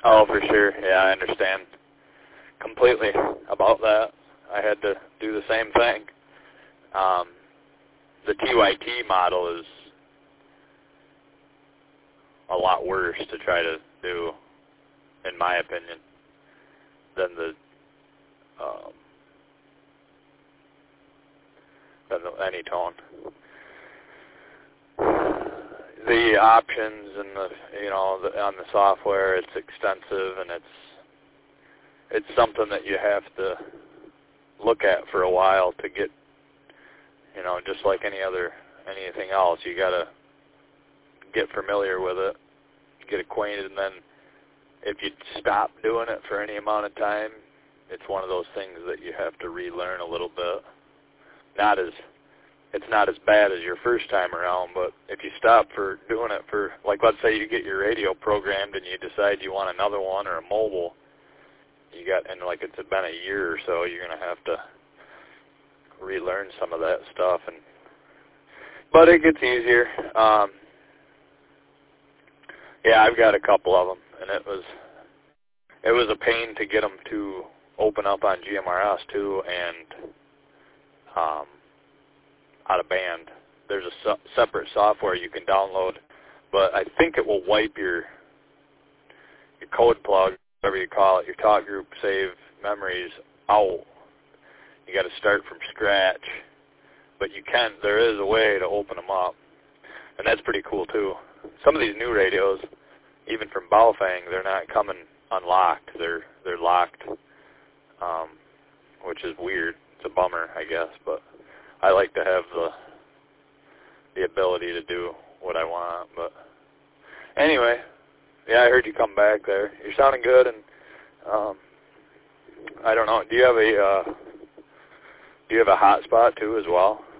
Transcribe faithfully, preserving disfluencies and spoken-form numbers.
Oh, for sure. Yeah, I understand completely about that. I had to do the same thing. Um, the T Y T model is a lot worse to try to do, in my opinion, than the um, than the Anytone. The options and the you know the, on the software, it's extensive, and it's it's something that you have to look at for a while to get, you know, just like any other anything else. You gotta get familiar with it, get acquainted, and then if you stop doing it for any amount of time, it's one of those things that you have to relearn a little bit. Not as It's not as bad as your first time around, but if you stop for doing it for, like let's say you get your radio programmed and you decide you want another one or a mobile, you got, and like it's been a year or so, you're going to have to relearn some of that stuff. And But it gets easier. Um, yeah, I've got a couple of them, and it was, it was a pain to get them to open up on G M R S too, and um, out of band. There's a su- separate software you can download, but I think it will wipe your your code plug, whatever you call it, your talk group save memories out. You got to start from scratch, but you can. There is a way to open them up, and that's pretty cool too. Some of these new radios, even from Baofeng, they're not coming unlocked. They're they're locked, um, which is weird. It's a bummer, I guess, but I like to have the the ability to do what I want. But anyway, yeah, I heard you come back there. You're sounding good, and um, I don't know. Do you have a uh, do you have a hotspot too as well?